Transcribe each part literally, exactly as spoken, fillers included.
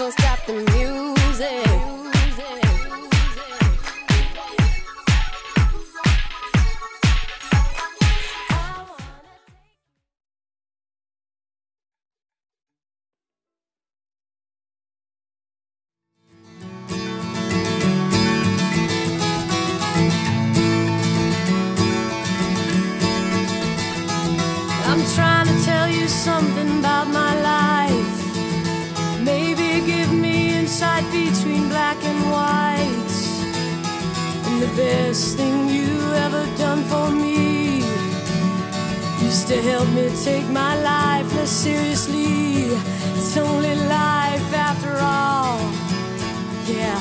don't stop the music. I'm trying to tell you something about my life. Maybe give me insight between black and white. And the best thing you ever done for me used to help me take my life less seriously. It's only life after all, yeah.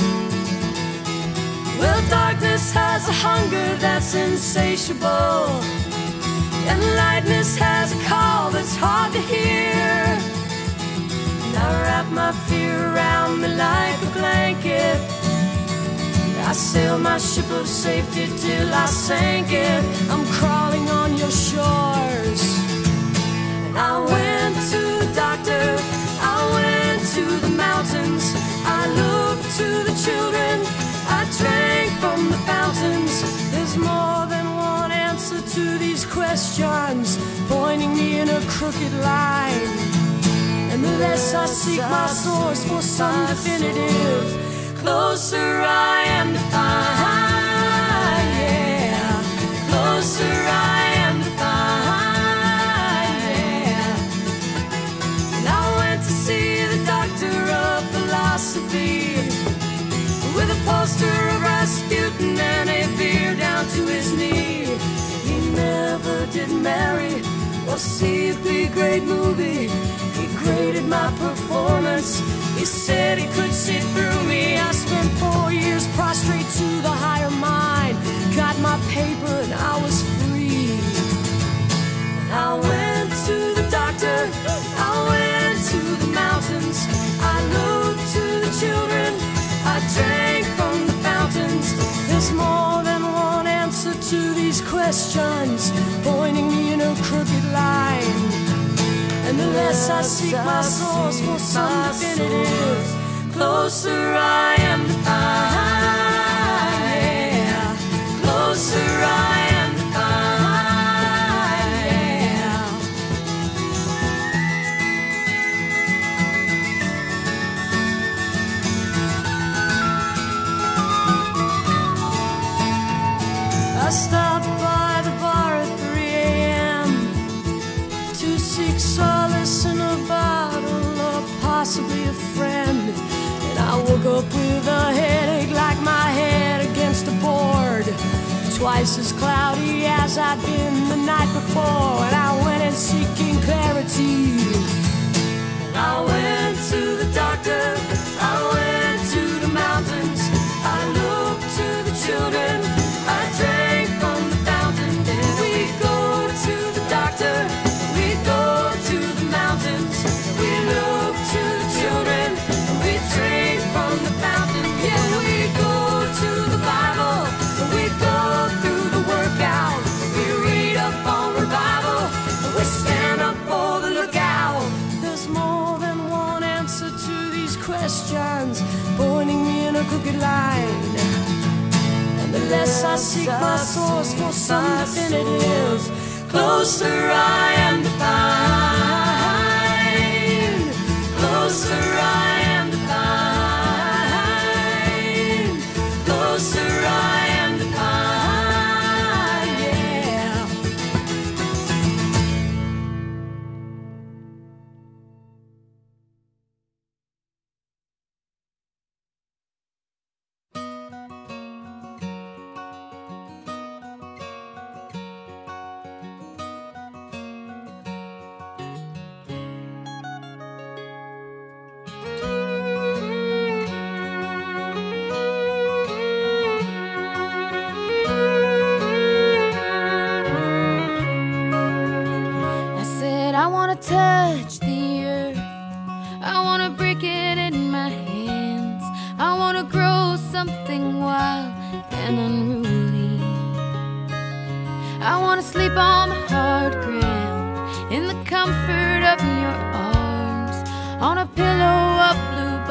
Well, darkness has a hunger that's insatiable, and lightness has a call that's hard to hear. And I wrap my fear around me like a blanket. I sail my ship of safety till I sank it. I'm crawling on your shores. And I went to the doctor, I went to the mountains, I looked to the children, I drank from the fountains. There's more than one answer to these questions, pointing me in a crooked line. And the less I seek my source for some definitive, closer I am to find, yeah. Closer I am to find, yeah. And I went to see the doctor of philosophy, with a poster of Rasputin and a beer down to his knee. He never did marry or see a big great movie. He graded my performance, he said he could see through me. I spent four years prostrate to the higher mind, got my paper and I was free. And I went to the doctor, I went to the mountains, I looked to the children, I drank from the fountains. There's more than one answer to these questions, pointing me in a crooked line. And the less I seek my source for some definitive, closer I am to find, yeah. Closer I am to find, yeah. I stopped by the bar at three a m to seek solace in a bottle or possibly a friend. And I woke up with a headache like my head against a board, twice as cloudy as I'd been the night before. And I went in seeking clarity, and I went to the doctor, I went to the mountains, I looked to the children, I drank from the fountain. And we go to the doctor, we go to the mountains, we look to the children, we drink from the fountain. Yeah, we go to the Bible, we go through the workout, we read up on revival, we stand up for the lookout. There's more than one answer to these questions, pointing me in a crooked line. And the less I seek my source for some definitive, closer I am to find, closer I am to find, closer I am to find, yeah. I wanna touch the earth, I wanna break it in my hands, I wanna grow something wild and unruly. I wanna sleep on the hard ground, in the comfort of your arms, on a pillow of blue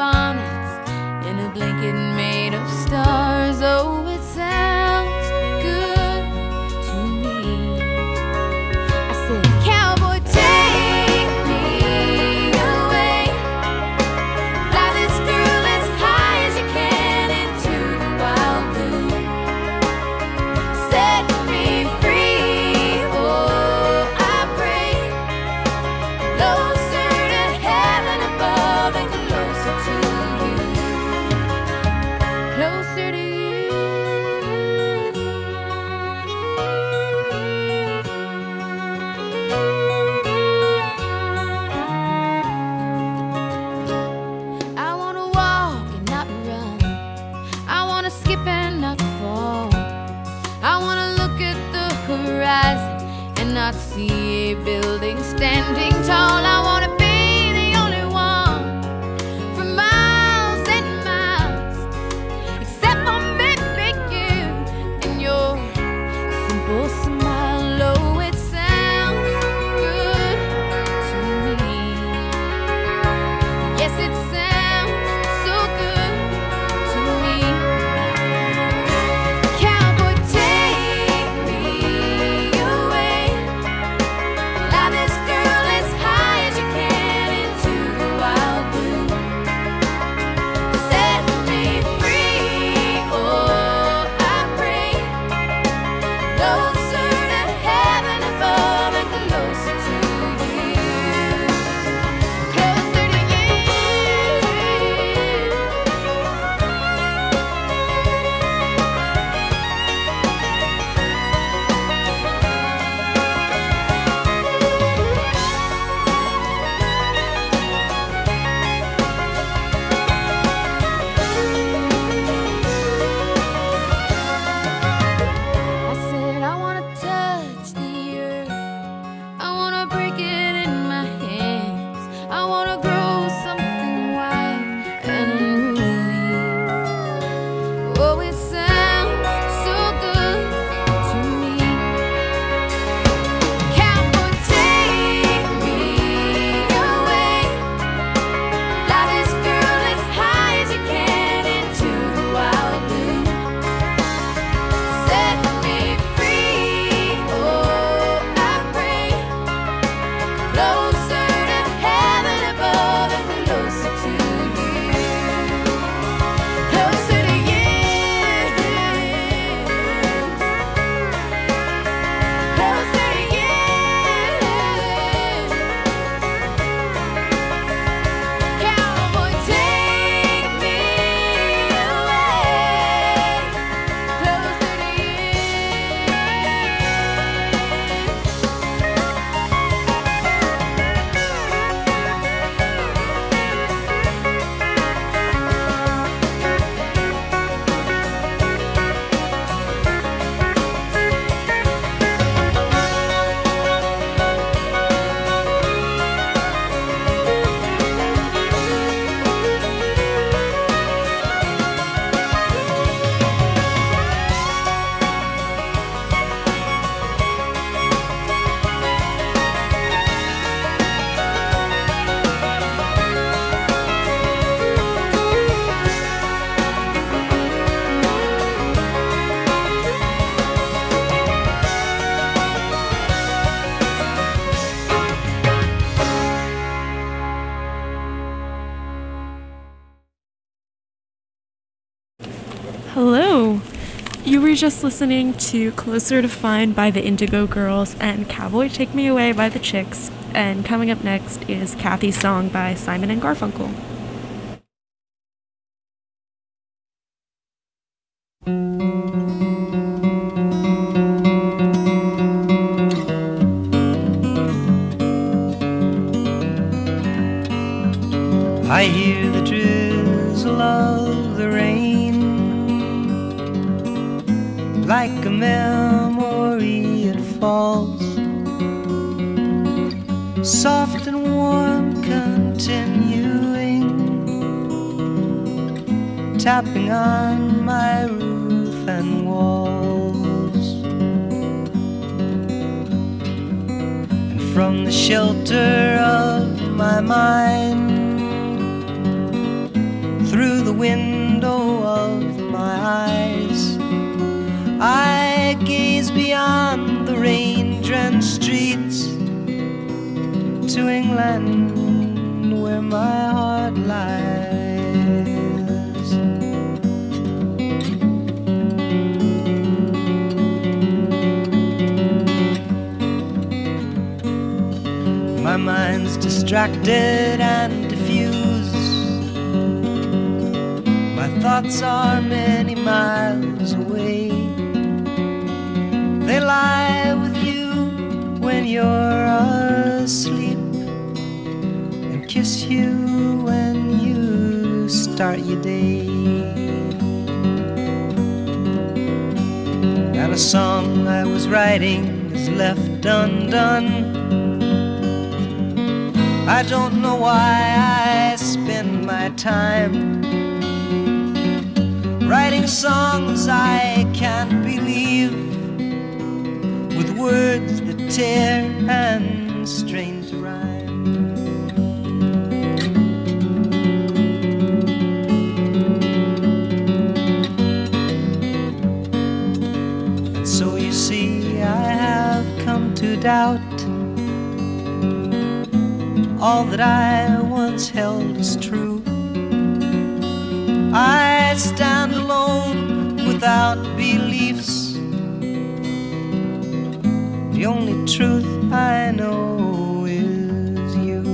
Hello! You were just listening to Closer to Find by the Indigo Girls and Cowboy Take Me Away by the Chicks. And coming up next is Kathy's Song by Simon and Garfunkel. I hear the drizzle of the rain, like a memory it falls, soft and warm, continuing, tapping on my roof and walls. And from the shelter of my mind, through the window of my eyes, I gaze beyond the rain-drenched streets to England, where my heart lies. My mind's distracted and diffused. My thoughts are many miles away. They lie with you when you're asleep, and kiss you when you start your day. And a song I was writing is left undone. I don't know why I spend my time writing songs I can't believe, with words that tear and strain to rhyme. And so you see, I have come to doubt all that I once held as true. I stand alone without beliefs. The only truth I know is you.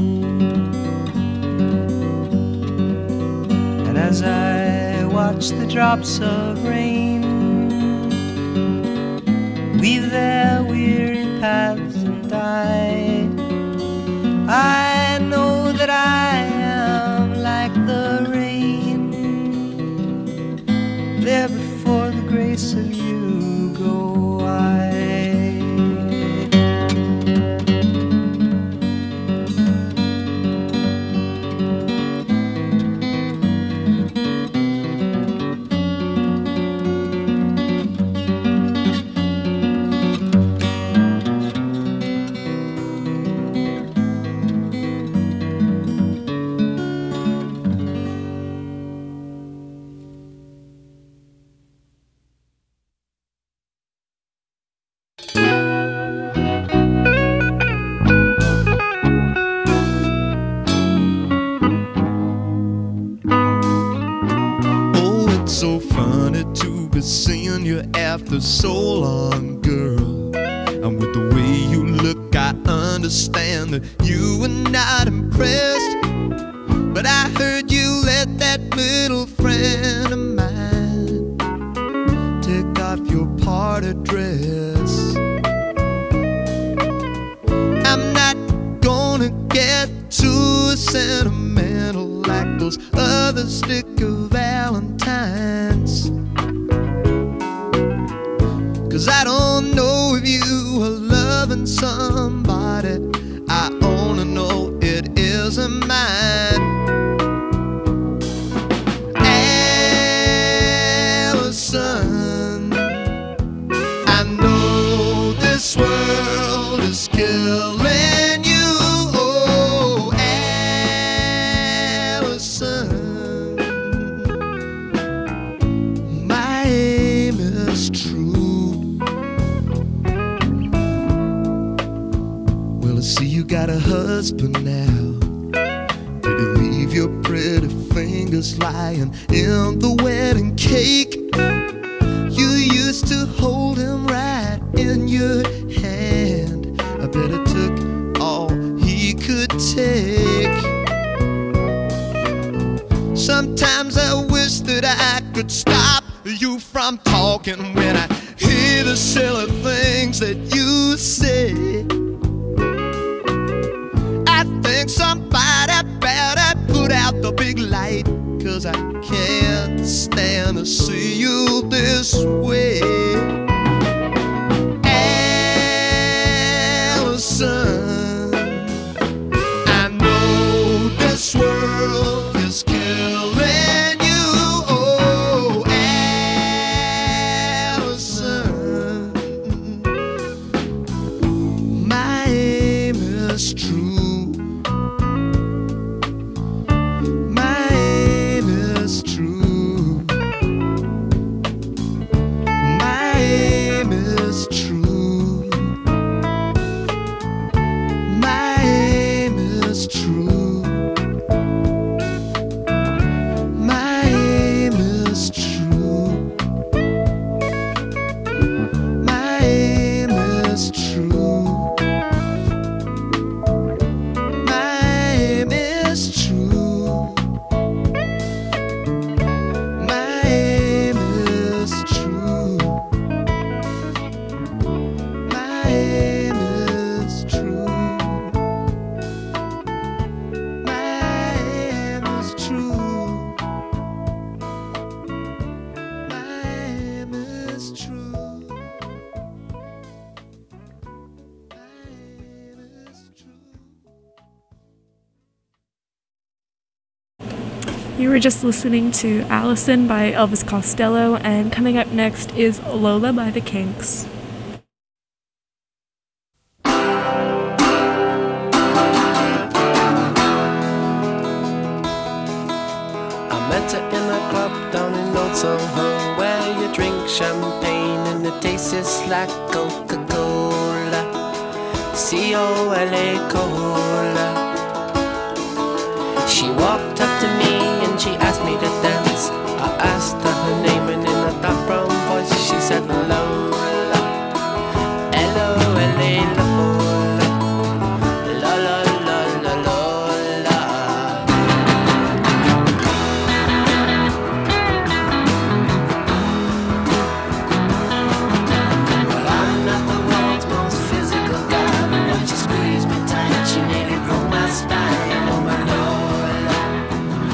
And as I watch the drops of rain weave their weary paths and die, I know that I am like the rain, there before the grace of you go I. So funny to be seeing you after so long, girl. And with the way you look, I understand that you were not impressed. But I heard you let that little friend of mine take off your party dress. I'm not gonna get too sentimental like those other sticker Valentines, 'cause I don't know if you are loving somebody. I only know it isn't mine. Allison, I know this world is killing you. Oh, Allison, my aim is true. Well, I see you got a husband now, fingers lying in the wedding cake. You used to hold him right in your hand. I bet it took all he could take. Sometimes I wish that I could stop you from talking when I hear the silly things that you say. I think somebody better put out the big light, 'cause I can't stand to see you this way. Allison, I know this world is killing you. Oh, Allison, my aim is true. My aim is true. My aim is true. My aim is true. My aim is true. My aim is true. My aim is true. My aim is true. My aim is true. My aim is true. My aim is true. My aim is true. You were just listening to Allison by Elvis Costello, and coming up next is Lola by the Kinks. I met her in a club down in Old Soho, where you drink champagne and it tastes like Coca-Cola, C O L A Cola. She walked up to me and she asked me to dance. I asked her her name, and in a dark brown voice she said Lola, L O L A Lola, la la la la Lola. Well, I'm not the world's most physical guy, but when she squeezed me tight, she nearly broke my spine. Oh my Lola,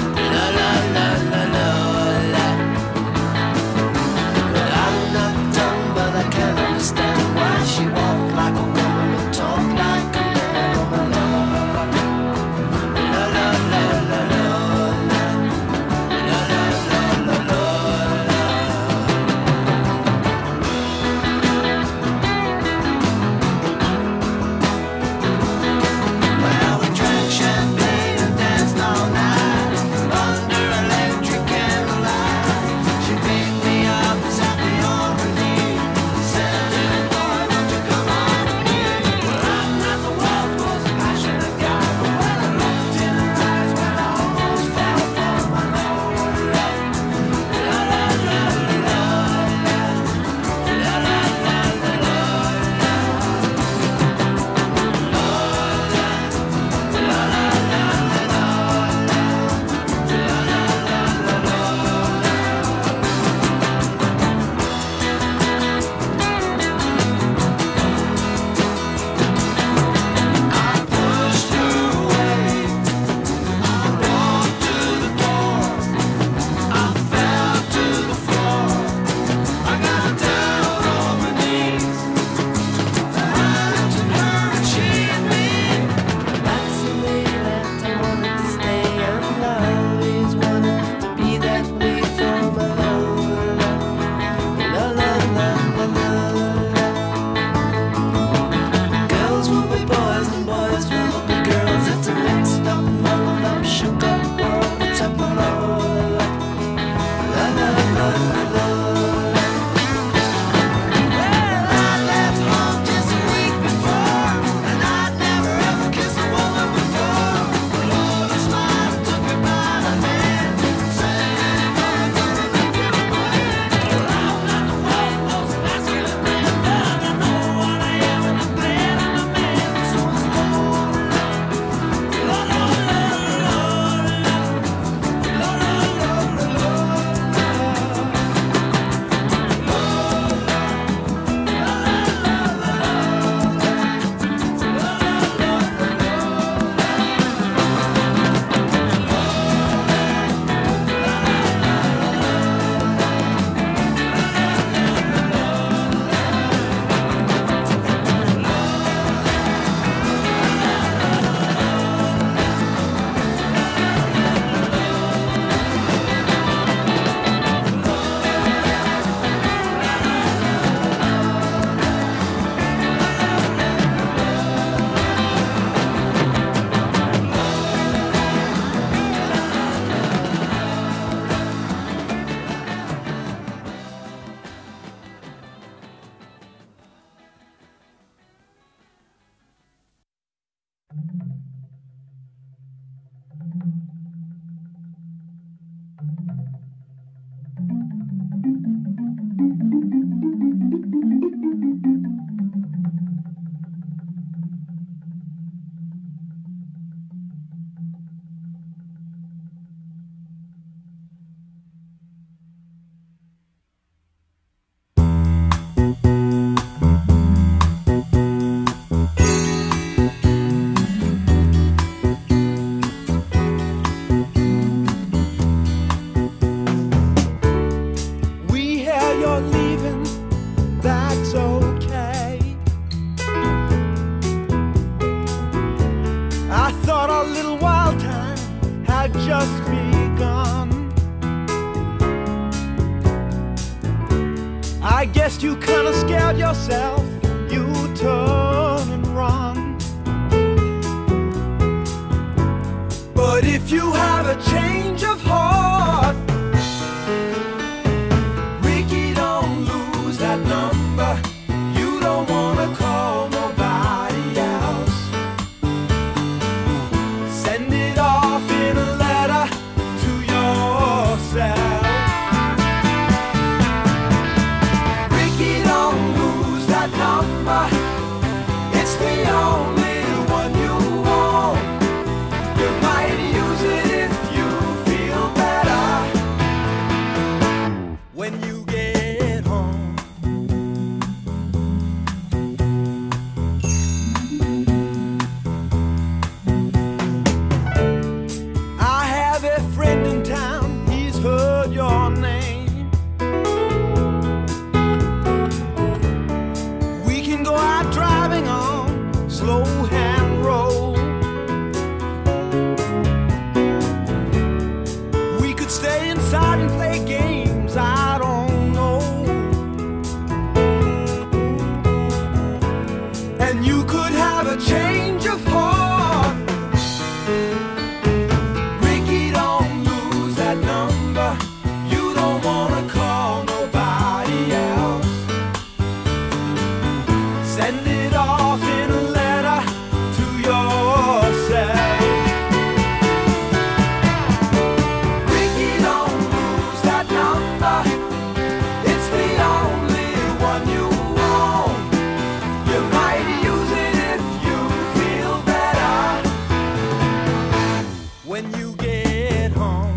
I guess you kinda scared yourself, you turn and run. But if you have a change of heart, Ricky, don't lose that number. You don't wanna call nobody else. Send it off in a letter to yourself. It's the only one you want. You might use it if you feel better when you get home. I have a friend in town, he's heard your name. Driving on slow hand roll. We could stay inside and play games, I don't know. And you could have a change of heart. Ricky, don't lose that number. You don't wanna call nobody else. Send it off in a letter to yourself. Ricky, don't lose that number. It's the only one you want. You might use it if you feel better when you get home.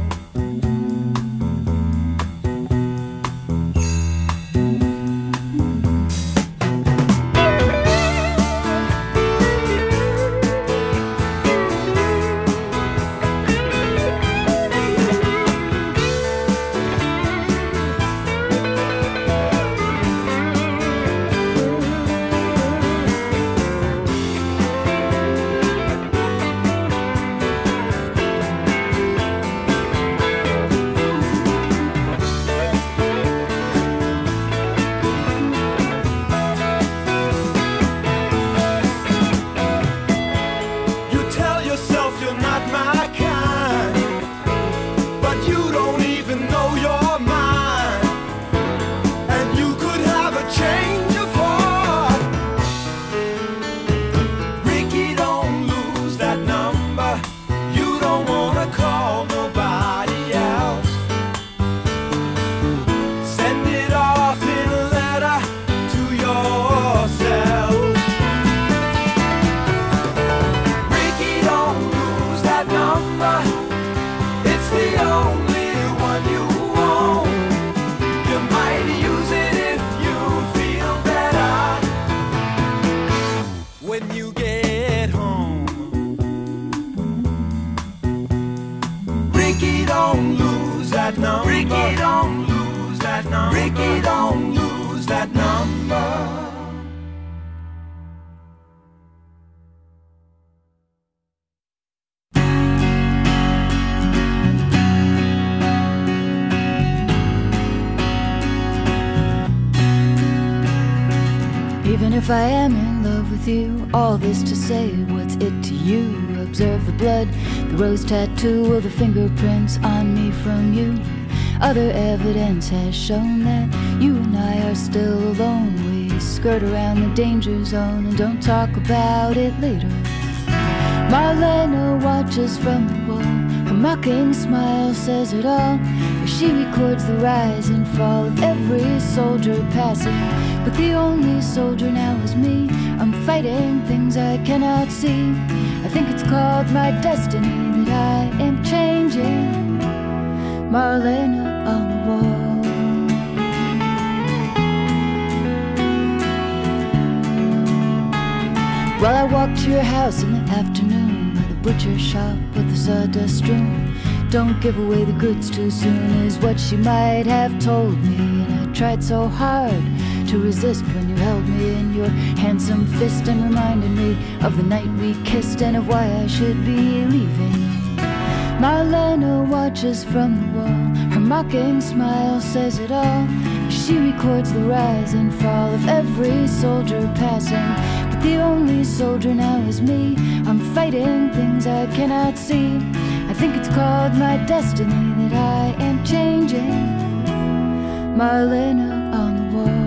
When you get home, Ricky, don't lose that number. Ricky, don't lose that number. Ricky, don't lose that number. Even if I am in love with you, all this to say, what's it to you? Observe the blood, the rose tattoo, or the fingerprints on me from you. Other evidence has shown that you and I are still alone. We skirt around the danger zone and don't talk about it later. Marlena watches from the wall. Her mocking smile says it all. She records the rise and fall of every soldier passing. But the only soldier now is me. I'm fighting things I cannot see. I think it's called my destiny that I am changing. Marlena on the wall. Well, I walked to your house in the afternoon by the butcher shop with the sawdust strewn. Don't give away the goods too soon is what she might have told me. And I tried so hard to resist when you held me in your handsome fist and reminded me of the night we kissed and of why I should be leaving. Marlena watches from the wall. Her mocking smile says it all. She records the rise and fall of every soldier passing. But the only soldier now is me. I'm fighting things I cannot see. I think it's called my destiny that I am changing. Marlena on the wall.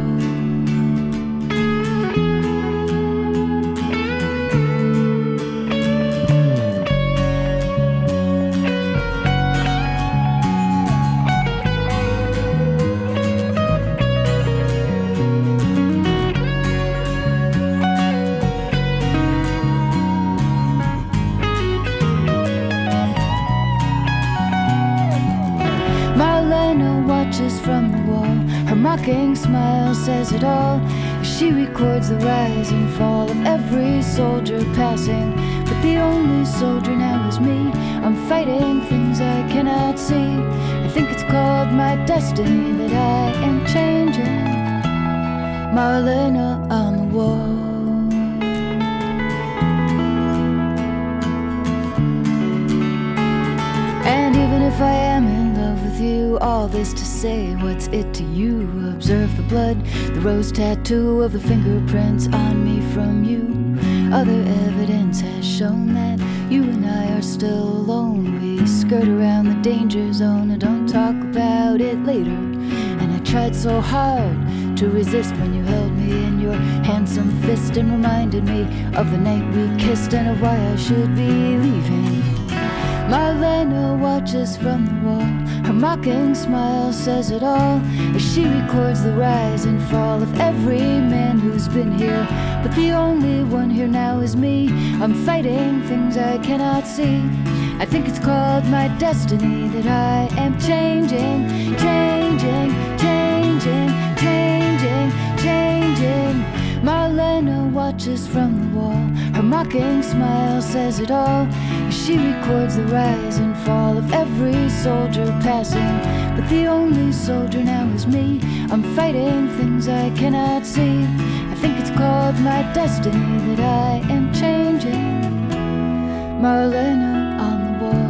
From the wall, her mocking smile says it all. She records the rise and fall of every soldier passing. But the only soldier now is me. I'm fighting things I cannot see. I think it's called my destiny that I am changing. Marlena on the wall. And even if I am in love with you, all this to say, what's it to you? Observe the blood, the rose tattoo of the fingerprints on me from you. Other evidence has shown that you and I are still alone. We skirt around the danger zone and don't talk about it later. And I tried so hard to resist when you held me in your handsome fist and reminded me of the night we kissed and of why I should be leaving. Marlena watches from the wall. Her mocking smile says it all as she records the rise and fall of every man who's been here. But the only one here now is me. I'm fighting things I cannot see. I think it's called my destiny that I am changing, changing, changing, changing, changing. Marlena watches from the wall. Her mocking smile says it all. She records the rise and fall of every soldier passing. But the only soldier now is me. I'm fighting things I cannot see. I think it's called my destiny that I am changing. Marlena on the wall.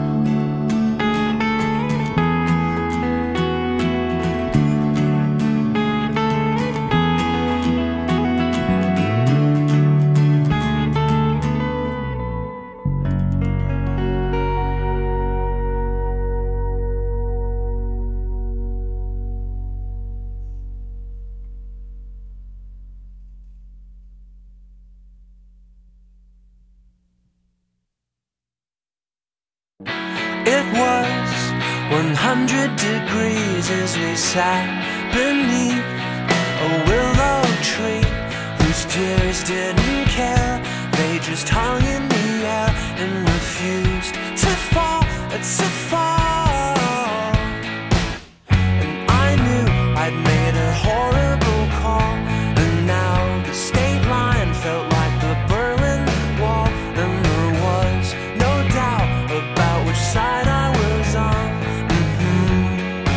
It was one hundred degrees as we sat beneath a willow tree whose tears didn't care. They just hung in the air and refused to fall, to fall. And I knew I'd made a horrible call, and now the state line felt like the Berlin Wall, and there was no doubt about which side I was on. Mm-hmm.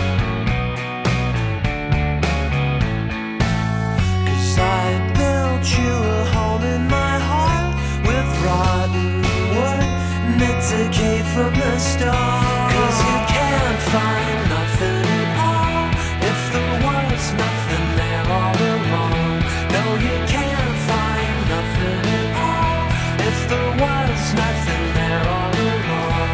'Cause I built you a home in my heart with rotten wood meant to keep from the storm. 'Cause you can't find nothing at all if there was nothing there all along. No, you can't find nothing at all if there was nothing there all along.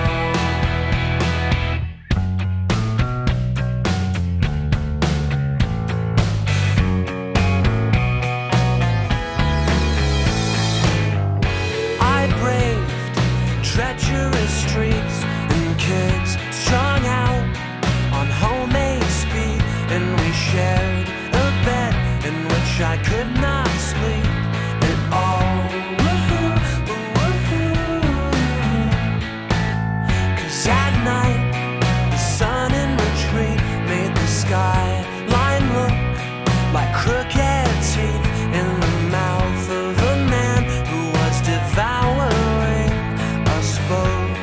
I braved kids strung out on homemade speed, and we shared a bed in which I could not sleep at all. Woohoo, woohoo. 'Cause at night the sun in retreat made the skyline look like crooked teeth in the mouth of a man who was devouring us both.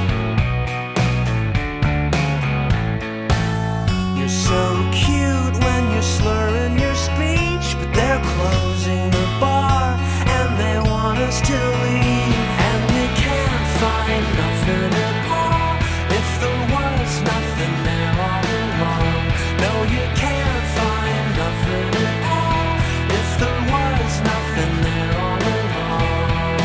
You're so cute when you're slurring your speech, but they're closing the bar and they want us to leave. And you can't find nothing at all if there was nothing there all along. No, you can't find nothing at all if there was nothing there all along.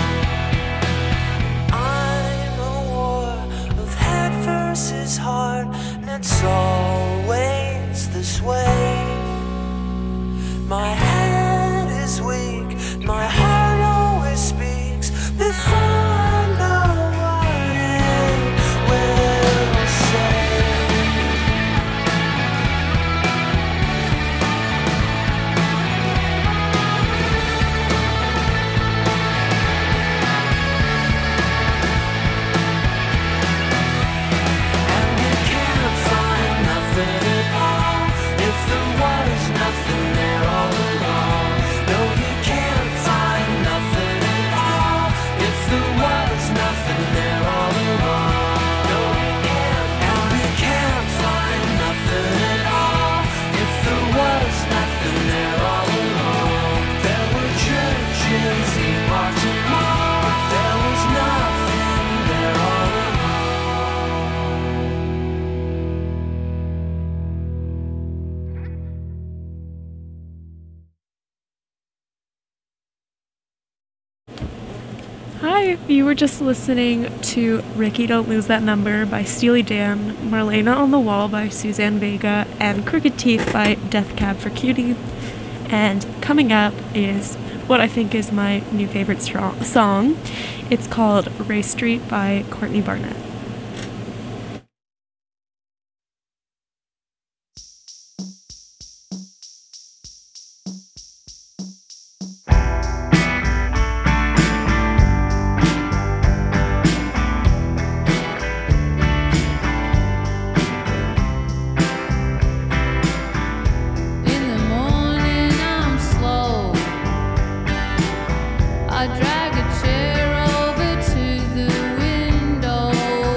I'm a war of head versus heart, and it's always this way. My head is weak, my heart always speaks before I know what it will say. And you can't find nothing at all if there was nothing there all along. No, you can't find nothing at all if there was nothing there all along. No, you can't. And you can't find nothing at all if there was nothing there all along. There were churches, epochs and more, but there was nothing there all along. Hi, you were just listening to Ricky Don't Lose That Number by Steely Dan, Marlena on the Wall by Suzanne Vega, and Crooked Teeth by Death Cab for Cutie. And coming up is what I think is my new favorite stro- song. It's called Race Street by Courtney Barnett. In the morning I'm slow. I drag a chair over to the window.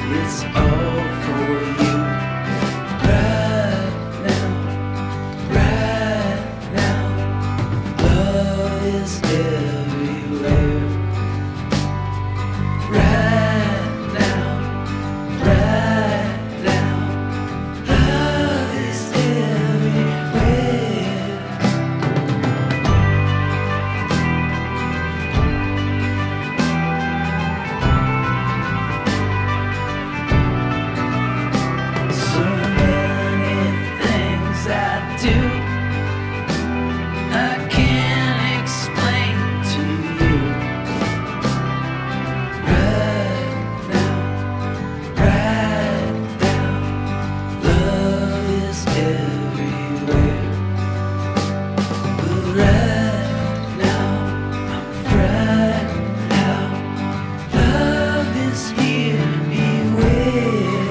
it's all for you. Right now, right now, love is everywhere. Right now, right now, love is everywhere. So many things I do I can't explain to you. Right now, right now, love is everywhere. But right now, I'm frightened how love is here, beware.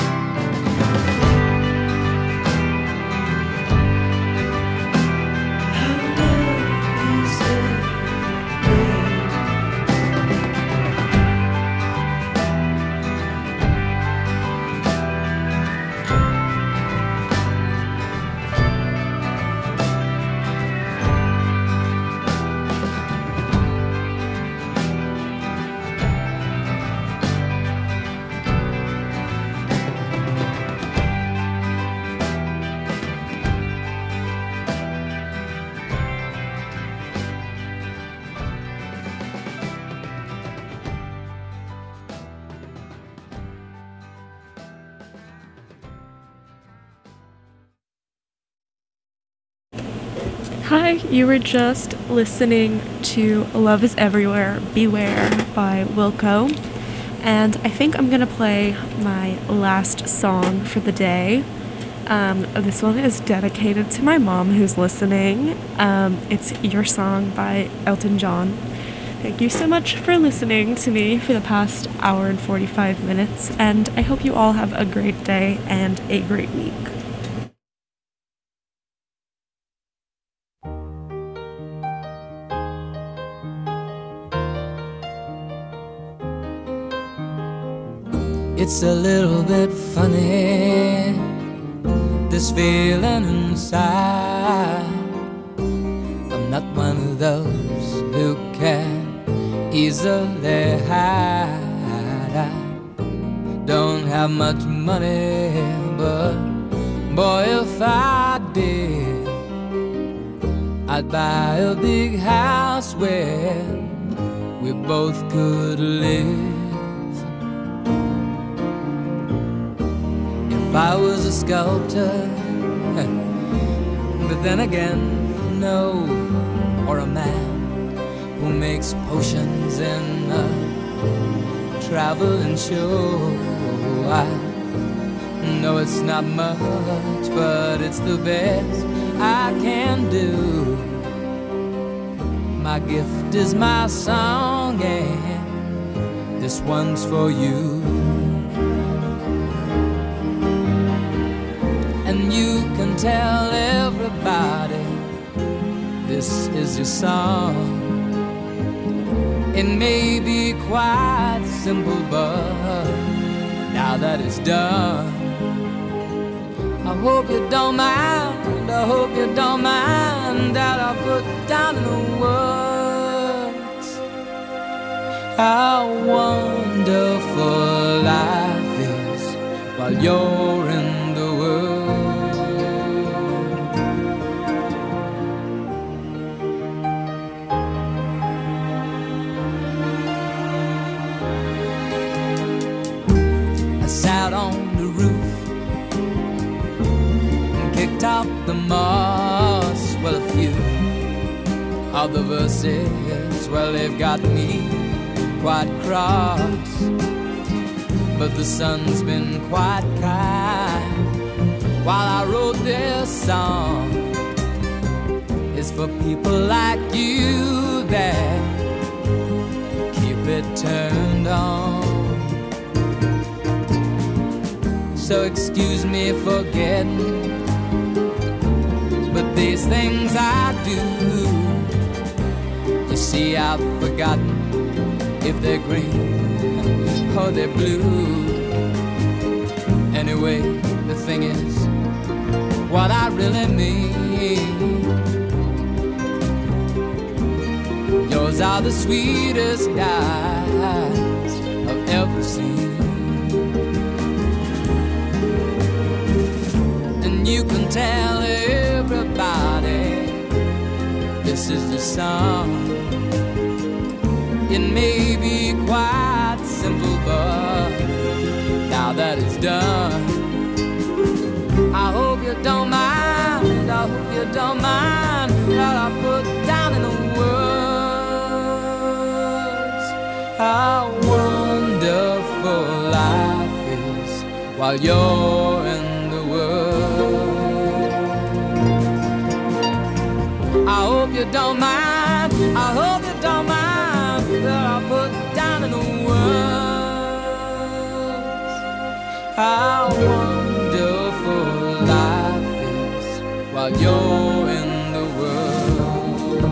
Hi, you were just listening to Love is Everywhere, Beware by Wilco. And I think I'm gonna play my last song for the day. Um, this one is dedicated to my mom who's listening. Um, it's Your Song by Elton John. Thank you so much for listening to me for the past hour and forty-five minutes, and I hope you all have a great day and a great week. It's a little bit funny, this feeling inside. I'm not one of those who can easily hide. I don't have much money, but boy, if I did, I'd buy a big house where we both could live. If I was a sculptor, but then again, no, or a man who makes potions in a traveling show. I know it's not much, but it's the best I can do. My gift is my song, and this one's for you. And you can tell everybody this is your song. It may be quite simple, but now that it's done, I hope you don't mind, I hope you don't mind that I put down in the words how wonderful life is while you're in the world. I sat on the roof and kicked out the moss. Well, a few of the verses, well, they've got me quite cross, but the sun's been quite kind while I wrote this song. It's for people like you that keep it turned on. So excuse me for getting, but these things I do, you see, I've forgotten if they're green or they're blue. Anyway, the thing is, what I really mean. Yours are the sweetest eyes I've ever seen. And you can tell everybody this is the song. It may be quite simple, but now that it's done, I hope you don't mind, I hope you don't mind what I put down in the words. How wonderful life is while you're in the world. I hope you don't mind, I hope you don't mind what I put down in the words. How wonderful life is while you're in the world.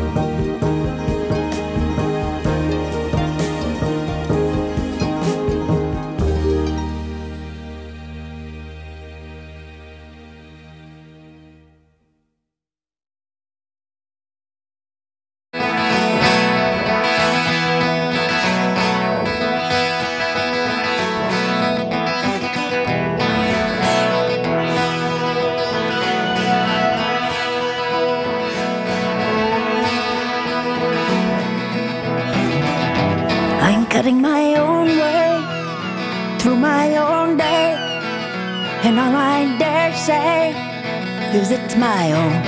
Cutting my own way through my own day, and all I dare say is it's my own.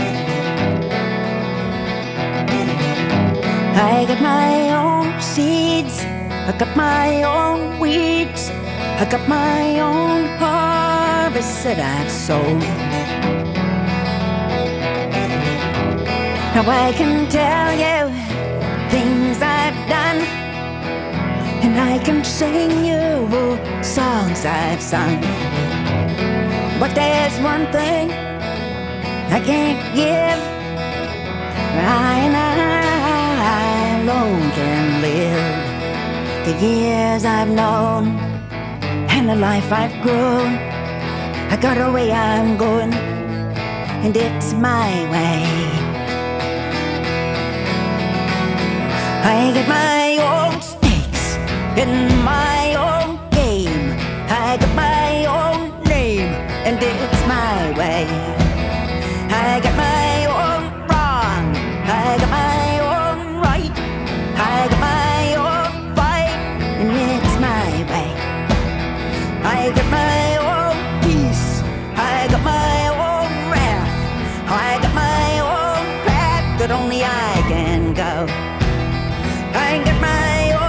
I got my own seeds, I got my own weeds, I got my own harvest that I've sown. Now I can tell you things I've done, and I can sing you songs I've sung. But there's one thing I can't give. I and I alone can live the years I've known and the life I've grown. I got a way I'm going, and it's my way. I get my own in my own game. I got my own name, and it's my way. I got my own wrong, I got my own right, I got my own fight, and it's my way. I got my own peace, I got my own wrath, I got my own path that only I can go. I got my own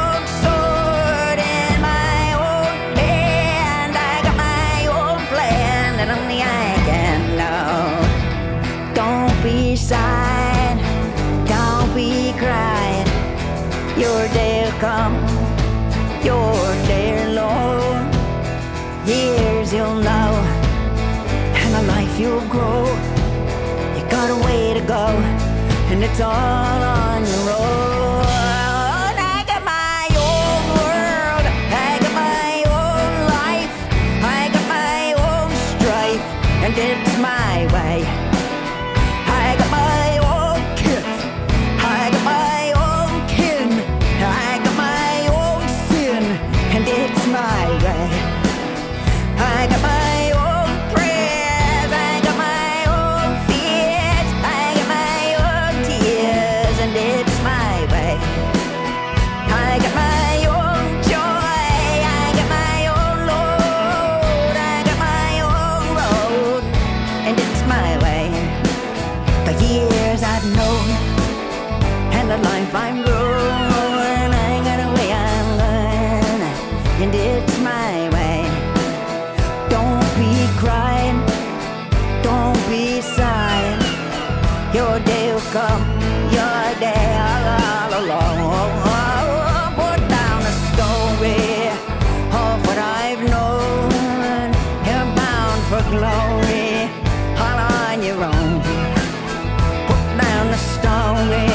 sign, don't be crying. Your day'll come, your day alone. Years you'll know, and a life you'll grow. You got a way to go, and it's all on your own. I got my own world, I got my own life, I got my own strife, and it's my way. I got my own kith, I got my own kin, I got my own sin, and it's my way. I got my own prayers, I got my own fears, I got my own tears, and it's my way. I got my own joy, I got my own load, I got my own road, and it's my way. The years I've known and the life I'm growing, I got a way I'm going, and it's my way. Don't be crying, don't be sighing. Your day will come, your day all along. Put down a story of what I've known. You're bound for glory, all on your own. The story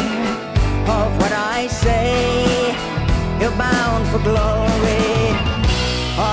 of what I say, you're bound for glory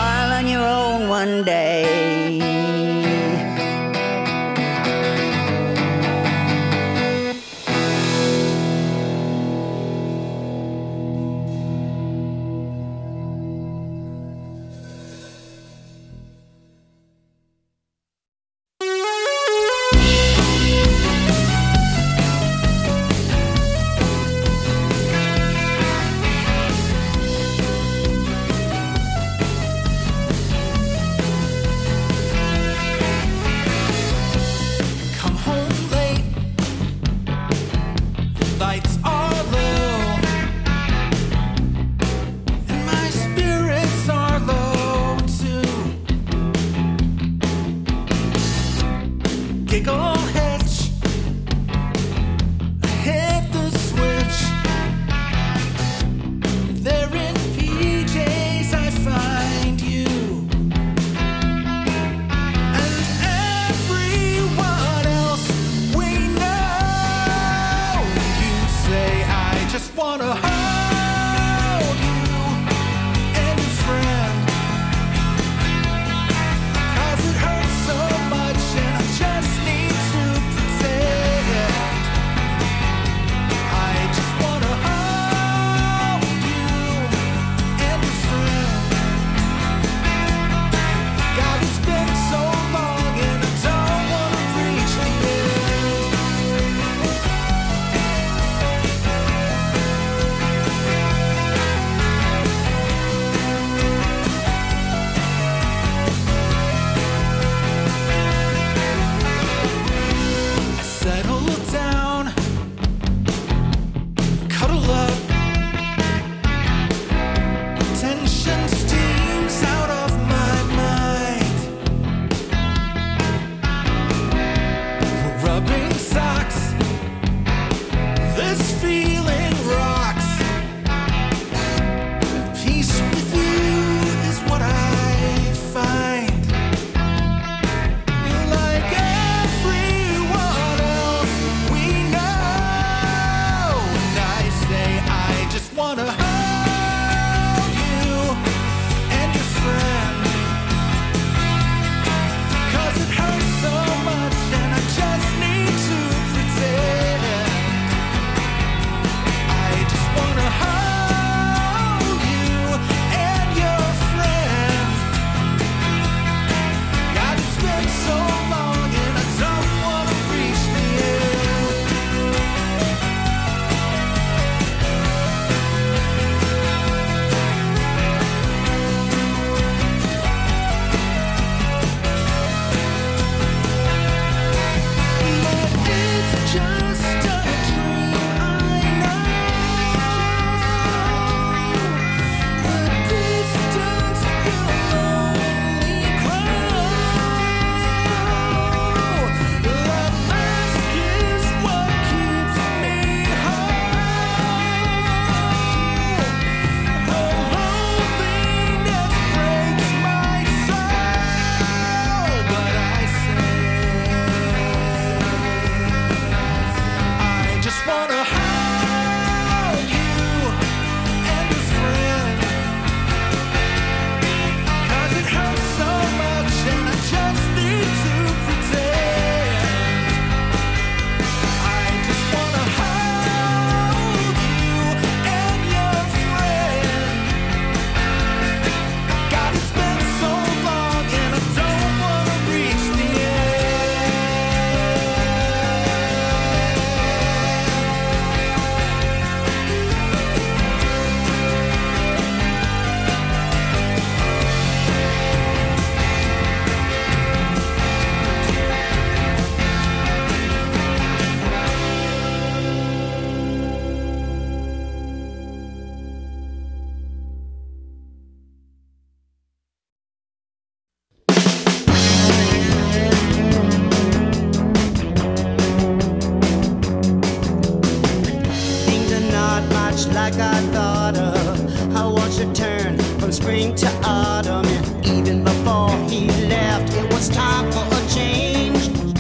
bottom, and even before he left, it was time for a change.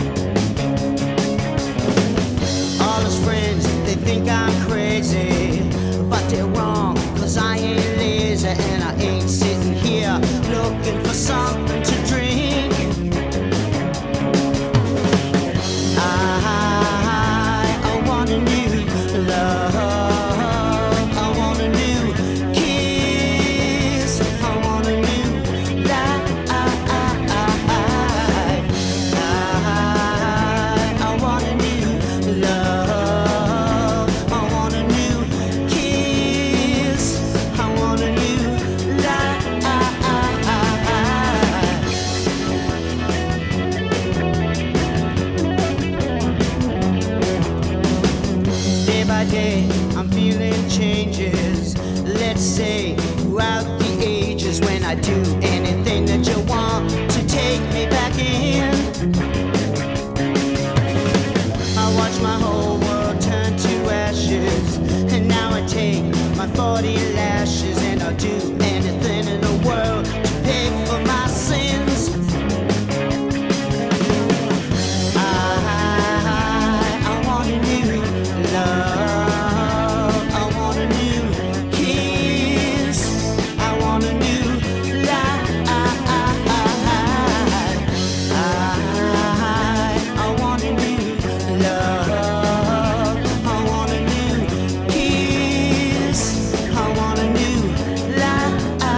All his friends, they think I'm crazy, but they're wrong, cause I ain't lazy, and I ain't sitting here looking for something to drink. I, I want a new love. I want a new kiss. I want a new life. I, I want a new love. I want a new kiss. I want a new life. Day by day, I'm feeling changes. Let's say throughout the ages, when I do anything that you want to take me back in. I watch my whole world turn to ashes, and now I take my forty lashes, and I'll do anything in the world to pay for my sins. I, I want a new love. I want a new kiss. I want a new life. I, I want a new love. I want a new kiss. I want a new life.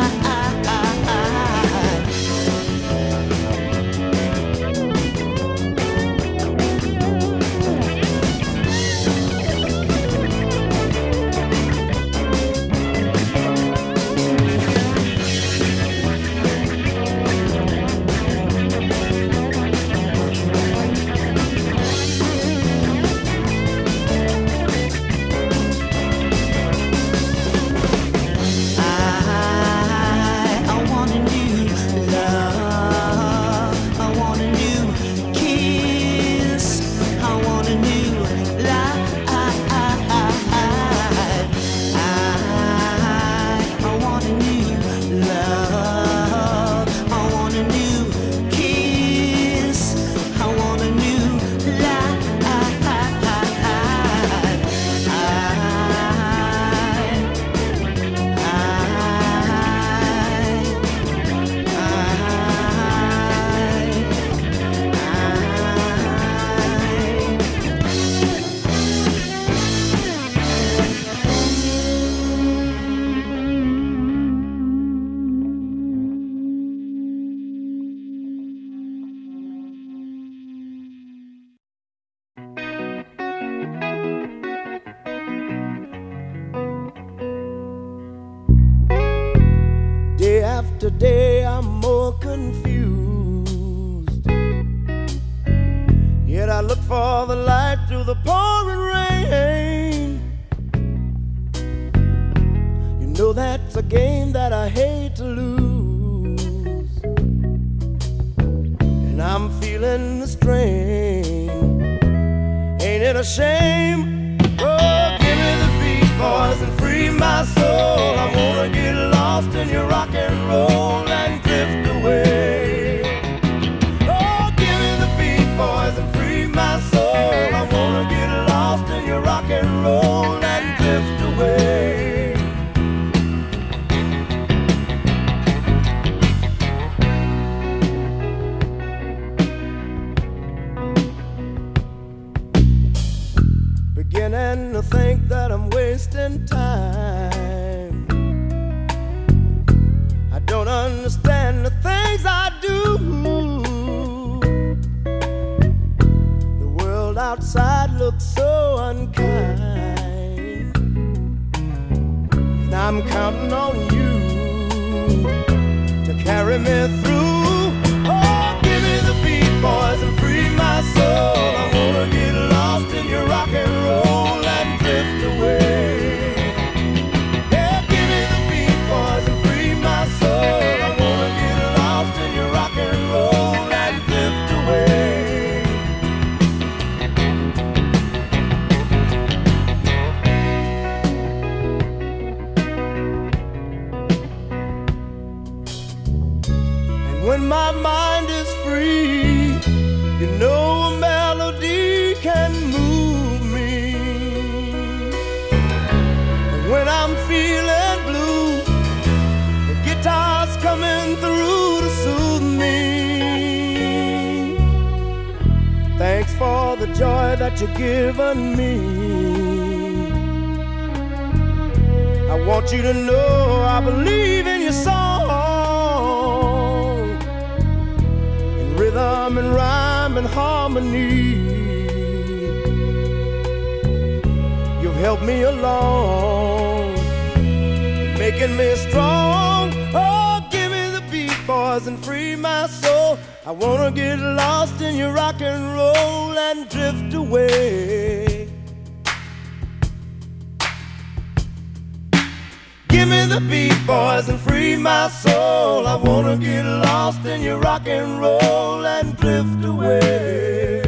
I, I want a new love. I want a new kiss. I want a new life. I, I want a new love. I want a new kiss. I want a new life. Day after day, I'm more confused. Yet I look for the light through the pouring rain. You know that's a game that I hate to lose, and I'm feeling the strain. Ain't it a shame? Oh, give me the beat, boys, and free my soul. I wanna get lost in your rock and roll and drift away. Oh, give me the beat, boys, and free my soul. I wanna get lost in your rock and roll and drift away. Beginning to think that I'm wasting time. I don't understand the things I do. The world outside looks so unkind, and I'm counting on you to carry me through. Oh, give me the beat, boys, and free my soul. I wanna get lost in your rock and roll and drift away. Yeah, give me the beat, boys, and free my soul. I wanna get lost in your rock and roll and drift away. when my mind is free. You know a melody can move me. When I'm feeling blue, the guitar's coming through to soothe me. Thanks for the joy that you've given me. I want you to know I believe in your song, in rhythm and rhyme and harmony. You've helped me along, making me strong. Oh, give me the beat, boys, and free my soul. I wanna get lost in your rock and roll and drift away. Give me the beat, boys, and free my soul. I wanna get lost in your rock and roll and drift away.